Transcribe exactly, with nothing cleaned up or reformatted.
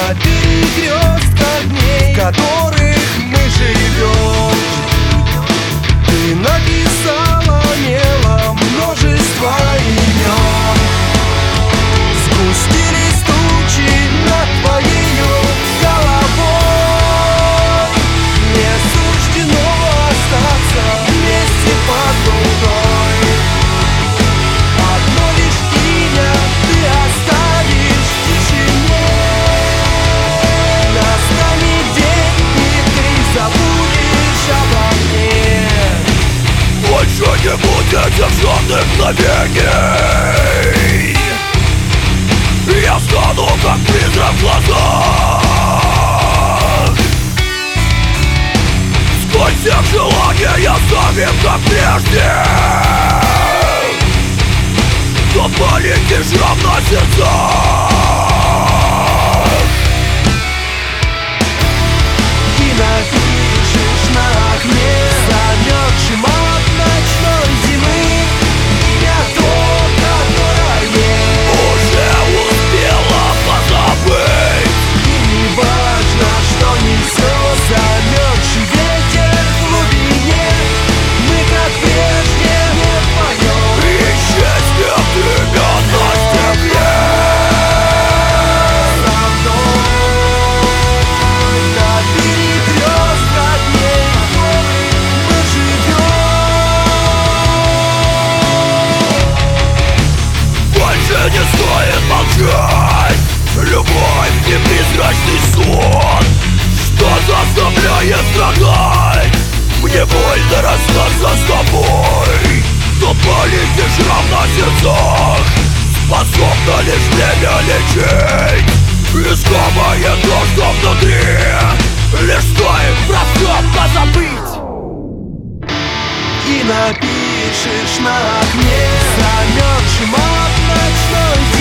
на перекрестках дней, в которых мы живем. Ты написала мелом множество имен. Спустились тучи над твоею головой. Не суждено остаться вместе под луной. Одно лишь имя ты оставишь в тишине. Настанет день, и ты забудешь обо мне. Больше не будет зажженных мгновений. Я стану как призрак в глазах. Сквозь всех желаний оставим как прежде. Но полетишь шрам на сердцах. И напишешь на окне замерзшим от ночной зимы имя то, которое уже успела позабыть. и не важно, что несет замерзший ветер в глубине. Мы как прежде не вдвоем. И счастье тебя на стекле. Со мной на перекрестках дней, в которых мы живем. Больше не стоит молчать. Любовь не призрачный сон, что заставляет страдать. Мне больно расстаться с тобой, но полетишь шрам на сердцах. Способна лишь время лечить искомое то, что внутри. Лишь стоит про все позабыть. И напишешь на окне замерзшим от ночной